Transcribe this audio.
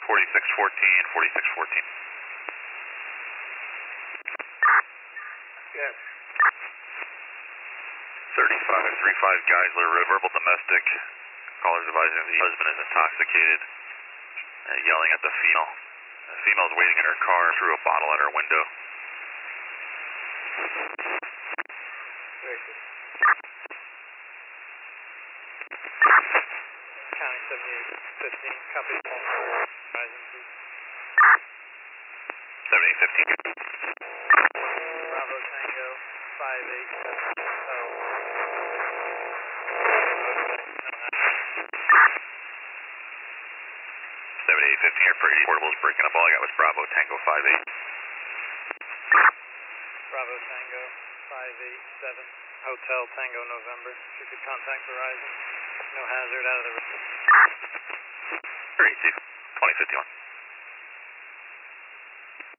4614, 4614. Yes. 3535 Geisler Road, verbal domestic. Caller's advising the husband is intoxicated, yelling at the female. The female is waiting in her car, threw a bottle at her window. Very good. County 7815, copy. Rising, please. 7815. Bravo Tango 587. Oh. 7815 here, pretty portable is breaking up. All I got was Bravo Tango 58. Bravo Tango 587. Hotel Tango November. If you could contact Verizon. No hazard out of the... 32, 2051.